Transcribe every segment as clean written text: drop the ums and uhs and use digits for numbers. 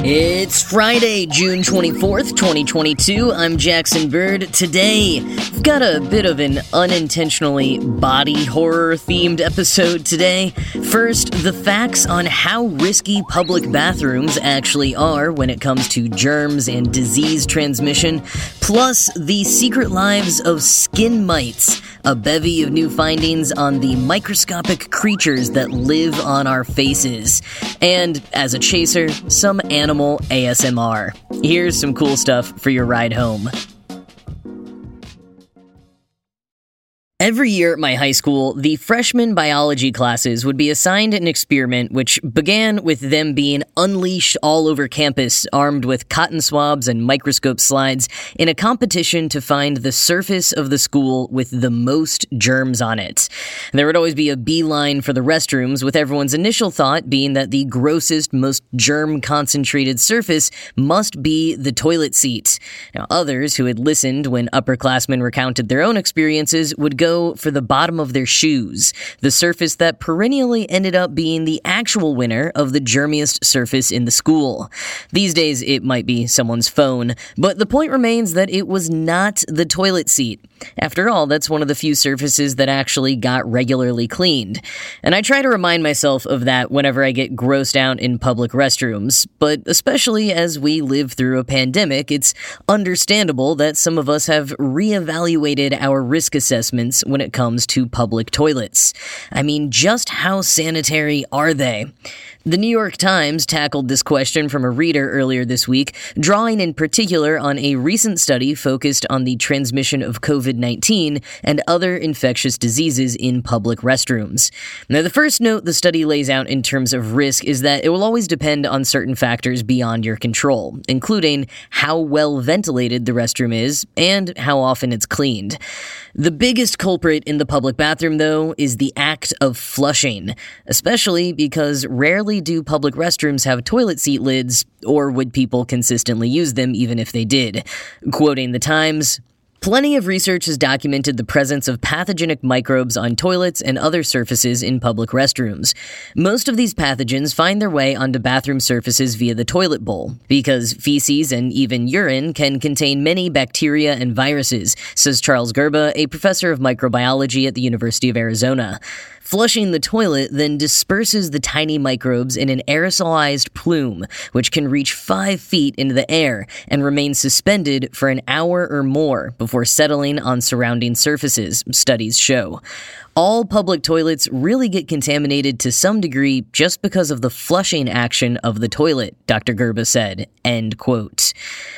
It's Friday, June 24th, 2022. I'm Jackson Bird. Today, we've got a bit of an unintentionally body horror-themed episode today. First, the facts on how risky public bathrooms actually are when it comes to germs and disease transmission, plus the secret lives of skin mites, a bevy of new findings on the microscopic creatures that live on our faces, and, as a chaser, some animal ASMR. Here's some cool stuff for your ride home. Every year at my high school, the freshman biology classes would be assigned an experiment which began with them being unleashed all over campus, armed with cotton swabs and microscope slides, in a competition to find the surface of the school with the most germs on it. There would always be a beeline for the restrooms, with everyone's initial thought being that the grossest, most germ-concentrated surface must be the toilet seat. Now, others who had listened when upperclassmen recounted their own experiences would go for the bottom of their shoes, the surface that perennially ended up being the actual winner of the germiest surface in the school. These days, it might be someone's phone, but the point remains that it was not the toilet seat. After all, that's one of the few surfaces that actually got regularly cleaned. And I try to remind myself of that whenever I get grossed out in public restrooms, but especially as we live through a pandemic, it's understandable that some of us have reevaluated our risk assessments when it comes to public toilets. I mean, just how sanitary are they? The New York Times tackled this question from a reader earlier this week, drawing in particular on a recent study focused on the transmission of COVID-19 and other infectious diseases in public restrooms. Now, the first note the study lays out in terms of risk is that it will always depend on certain factors beyond your control, including how well ventilated the restroom is and how often it's cleaned. The biggest culprit in the public bathroom, though, is the act of flushing, especially because rarely do public restrooms have toilet seat lids, or would people consistently use them even if they did. Quoting the Times, "Plenty of research has documented the presence of pathogenic microbes on toilets and other surfaces in public restrooms. Most of these pathogens find their way onto bathroom surfaces via the toilet bowl, because feces and even urine can contain many bacteria and viruses," says Charles Gerba, a professor of microbiology at the University of Arizona. Flushing the toilet then disperses the tiny microbes in an aerosolized plume, which can reach 5 feet into the air and remain suspended for an hour or more before settling on surrounding surfaces, studies show. All public toilets really get contaminated to some degree just because of the flushing action of the toilet, Dr. Gerba said, end quote.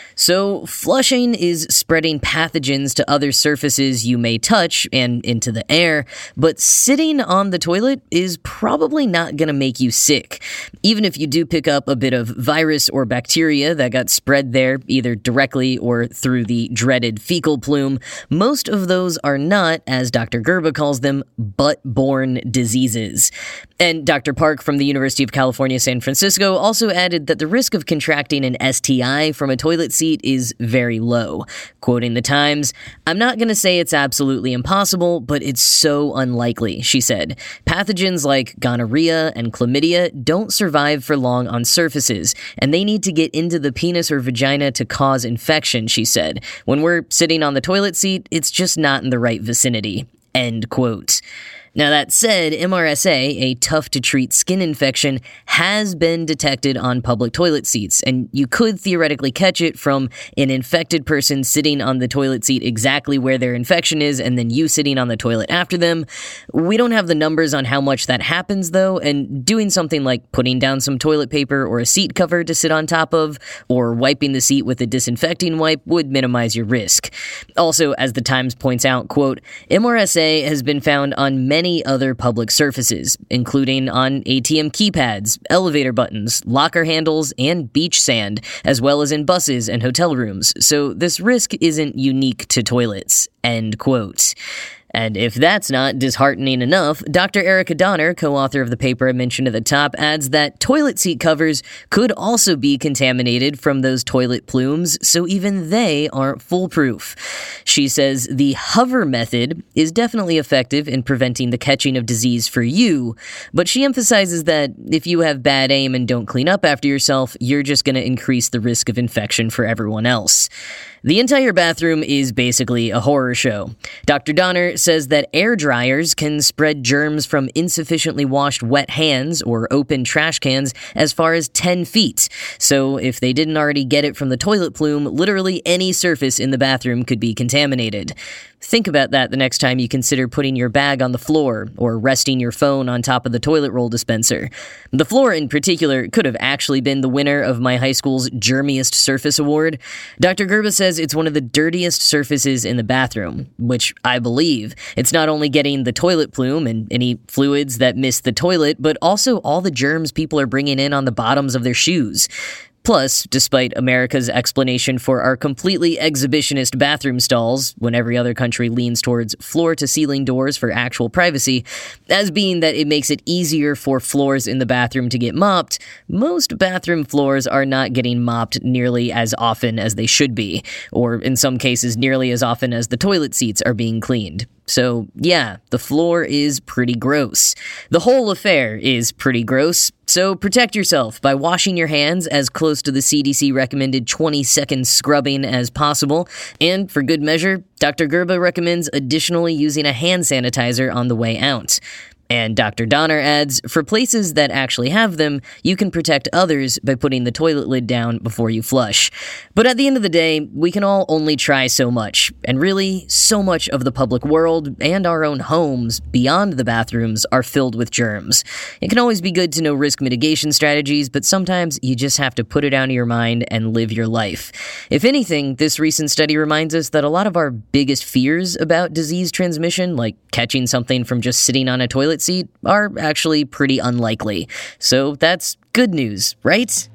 So, flushing is spreading pathogens to other surfaces you may touch and into the air, but sitting on the toilet is probably not going to make you sick. Even if you do pick up a bit of virus or bacteria that got spread there, either directly or through the dreaded fecal plume, most of those are not, as Dr. Gerba calls them, butt-borne diseases. And Dr. Park from the University of California, San Francisco also added that the risk of contracting an STI from a toilet seat is very low. Quoting the Times, "I'm not going to say it's absolutely impossible, but it's so unlikely," she said. "Pathogens like gonorrhea and chlamydia don't survive for long on surfaces, and they need to get into the penis or vagina to cause infection," she said. "When we're sitting on the toilet seat, it's just not in the right vicinity." End quote. Now, that said, MRSA, a tough-to-treat skin infection, has been detected on public toilet seats, and you could theoretically catch it from an infected person sitting on the toilet seat exactly where their infection is, and then you sitting on the toilet after them. We don't have the numbers on how much that happens, though, and doing something like putting down some toilet paper or a seat cover to sit on top of, or wiping the seat with a disinfecting wipe would minimize your risk. Also, as the Times points out, quote, "MRSA has been found on many other public surfaces, including on ATM keypads, elevator buttons, locker handles, and beach sand, as well as in buses and hotel rooms, so this risk isn't unique to toilets," end quote. And if that's not disheartening enough, Dr. Erica Donner, co-author of the paper I mentioned at the top, adds that toilet seat covers could also be contaminated from those toilet plumes, so even they aren't foolproof. She says the hover method is definitely effective in preventing the catching of disease for you, but she emphasizes that if you have bad aim and don't clean up after yourself, you're just going to increase the risk of infection for everyone else. The entire bathroom is basically a horror show. Dr. Donner says that air dryers can spread germs from insufficiently washed wet hands or open trash cans as far as 10 feet. So if they didn't already get it from the toilet plume, literally any surface in the bathroom could be contaminated. Think about that the next time you consider putting your bag on the floor or resting your phone on top of the toilet roll dispenser. The floor in particular could have actually been the winner of my high school's Germiest Surface Award. Dr. Gerba says it's one of the dirtiest surfaces in the bathroom, which I believe. It's not only getting the toilet plume and any fluids that miss the toilet, but also all the germs people are bringing in on the bottoms of their shoes. Plus, despite America's explanation for our completely exhibitionist bathroom stalls, when every other country leans towards floor-to-ceiling doors for actual privacy, as being that it makes it easier for floors in the bathroom to get mopped, most bathroom floors are not getting mopped nearly as often as they should be, or in some cases nearly as often as the toilet seats are being cleaned. So, yeah, the floor is pretty gross. The whole affair is pretty gross, so protect yourself by washing your hands as close to the CDC recommended 20-second scrubbing as possible, and for good measure, Dr. Gerba recommends additionally using a hand sanitizer on the way out. And Dr. Donner adds, for places that actually have them, you can protect others by putting the toilet lid down before you flush. But at the end of the day, we can all only try so much, and really, so much of the public world and our own homes beyond the bathrooms are filled with germs. It can always be good to know risk mitigation strategies, but sometimes you just have to put it out of your mind and live your life. If anything, this recent study reminds us that a lot of our biggest fears about disease transmission, like catching something from just sitting on a toilet seat, are actually pretty unlikely. So that's good news, right?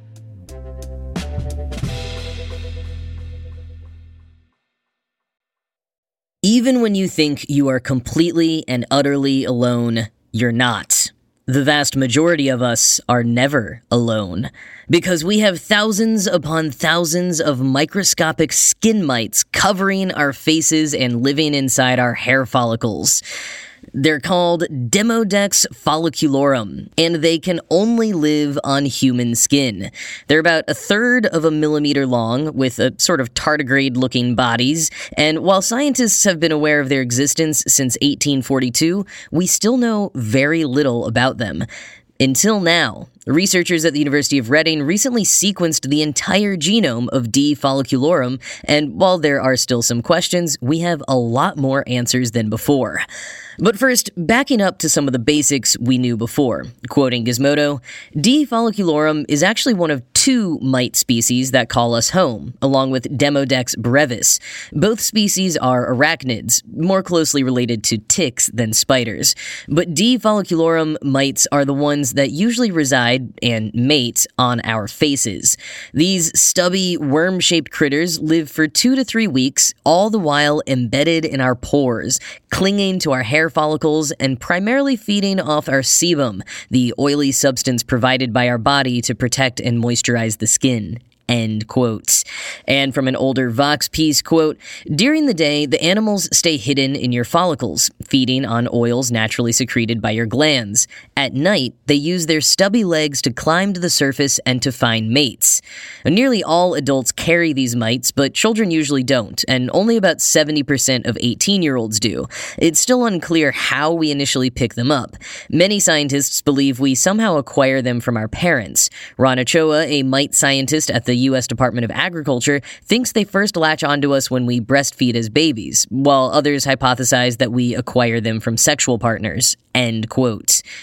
Even when you think you are completely and utterly alone, you're not. The vast majority of us are never alone, because we have thousands upon thousands of microscopic skin mites covering our faces and living inside our hair follicles. They're called Demodex folliculorum, and they can only live on human skin. They're about 1/3 of a millimeter long, with a sort of tardigrade-looking bodies, and while scientists have been aware of their existence since 1842, we still know very little about them. Until now, researchers at the University of Reading recently sequenced the entire genome of D. folliculorum, and while there are still some questions, we have a lot more answers than before. But first, backing up to some of the basics we knew before. Quoting Gizmodo, D. folliculorum is actually one of 2 mite species that call us home, along with Demodex brevis. Both species are arachnids, more closely related to ticks than spiders. But D. folliculorum mites are the ones that usually reside and mate on our faces. These stubby, worm-shaped critters live for 2 to 3 weeks, all the while embedded in our pores, clinging to our hair follicles and primarily feeding off our sebum, the oily substance provided by our body to protect and moisturize the skin. End quote. And from an older Vox piece, quote, during the day, the animals stay hidden in your follicles, feeding on oils naturally secreted by your glands. At night, they use their stubby legs to climb to the surface and to find mates. Nearly all adults carry these mites, but children usually don't, and only about 70% of 18-year-olds do. It's still unclear how we initially pick them up. Many scientists believe we somehow acquire them from our parents. Ron Ochoa, a mite scientist at the U.S. Department of Agriculture, thinks they first latch onto us when we breastfeed as babies, while others hypothesize that we acquire them from sexual partners. End quote.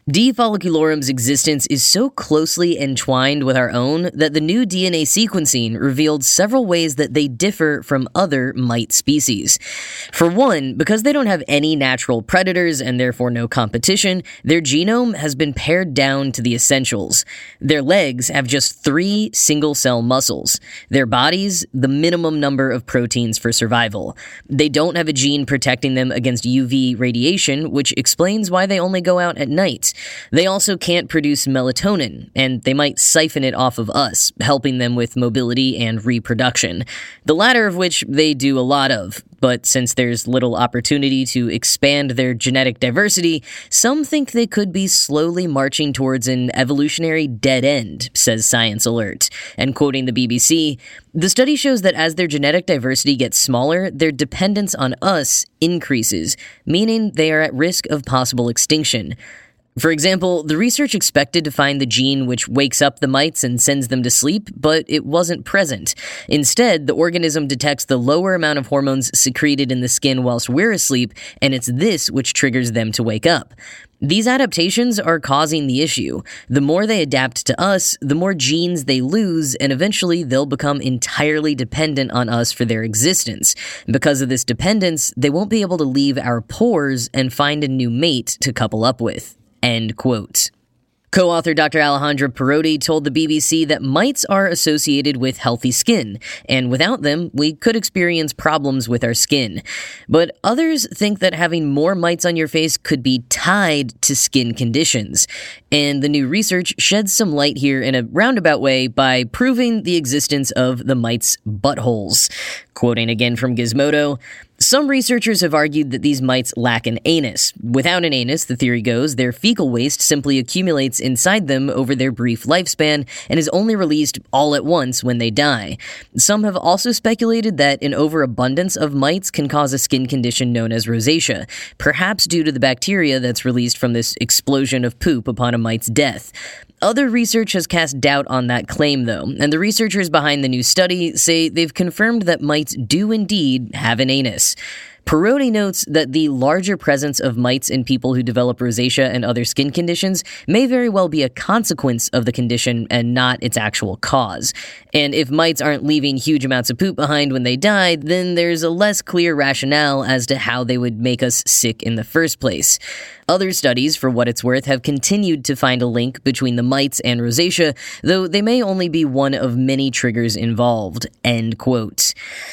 D. folliculorum's existence is so closely entwined with our own that the new DNA sequencing revealed several ways that they differ from other mite species. For one, because they don't have any natural predators and therefore no competition, their genome has been pared down to the essentials. Their legs have just 3 single-cell muscles. Their bodies, the minimum number of proteins for survival. They don't have a gene protecting them against UV radiation, which explains why they only go out at night. They also can't produce melatonin, and they might siphon it off of us, helping them with mobility and reproduction. The latter of which they do a lot of, but since there's little opportunity to expand their genetic diversity, some think they could be slowly marching towards an evolutionary dead end, says Science Alert. And quoting the BBC, "The study shows that as their genetic diversity gets smaller, their dependence on us increases, meaning they are at risk of possible extinction." For example, the research expected to find the gene which wakes up the mites and sends them to sleep, but it wasn't present. Instead, the organism detects the lower amount of hormones secreted in the skin whilst we're asleep, and it's this which triggers them to wake up. These adaptations are causing the issue. The more they adapt to us, the more genes they lose, and eventually they'll become entirely dependent on us for their existence. Because of this dependence, they won't be able to leave our pores and find a new mate to couple up with. End quote. Co-author Dr. Alejandra Perotti told the BBC that mites are associated with healthy skin, and without them, we could experience problems with our skin. But others think that having more mites on your face could be tied to skin conditions. And the new research sheds some light here in a roundabout way by proving the existence of the mites' buttholes. Quoting again from Gizmodo, "Some researchers have argued that these mites lack an anus. Without an anus, the theory goes, their fecal waste simply accumulates inside them over their brief lifespan and is only released all at once when they die. Some have also speculated that an overabundance of mites can cause a skin condition known as rosacea, perhaps due to the bacteria that's released from this explosion of poop upon a mite's death. Other research has cast doubt on that claim, though, and the researchers behind the new study say they've confirmed that mites do indeed have an anus. Perotti notes that the larger presence of mites in people who develop rosacea and other skin conditions may very well be a consequence of the condition and not its actual cause. And if mites aren't leaving huge amounts of poop behind when they die, then there's a less clear rationale as to how they would make us sick in the first place. Other studies, for what it's worth, have continued to find a link between the mites and rosacea, though they may only be one of many triggers involved." End quote.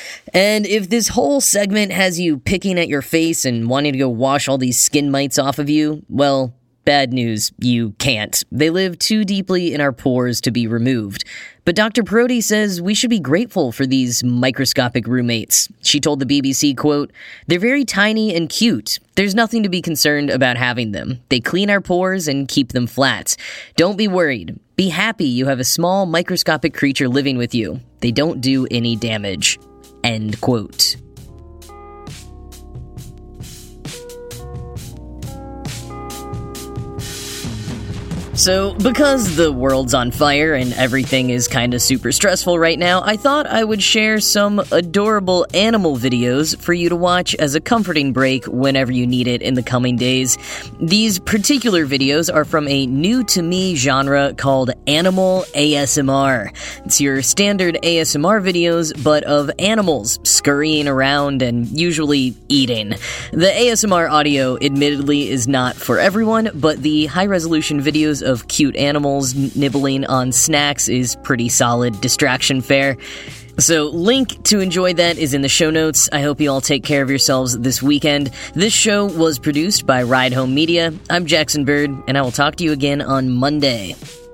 And if this whole segment has you picking at your face and wanting to go wash all these skin mites off of you, well, bad news, you can't. They live too deeply in our pores to be removed. But Dr. Perotti says we should be grateful for these microscopic roommates. She told the BBC, quote, "They're very tiny and cute. There's nothing to be concerned about having them. They clean our pores and keep them flat. Don't be worried. Be happy you have a small microscopic creature living with you. They don't do any damage." End quote. So, because the world's on fire and everything is kinda super stressful right now, I thought I would share some adorable animal videos for you to watch as a comforting break whenever you need it in the coming days. These particular videos are from a new-to-me genre called Animal ASMR. It's your standard ASMR videos, but of animals scurrying around and usually eating. The ASMR audio admittedly is not for everyone, but the high-resolution videos of cute animals nibbling on snacks is pretty solid distraction fare. So, link to enjoy that is in the show notes. I hope you all take care of yourselves this weekend. This show was produced by Ride Home Media. I'm Jackson Bird, and I will talk to you again on Monday.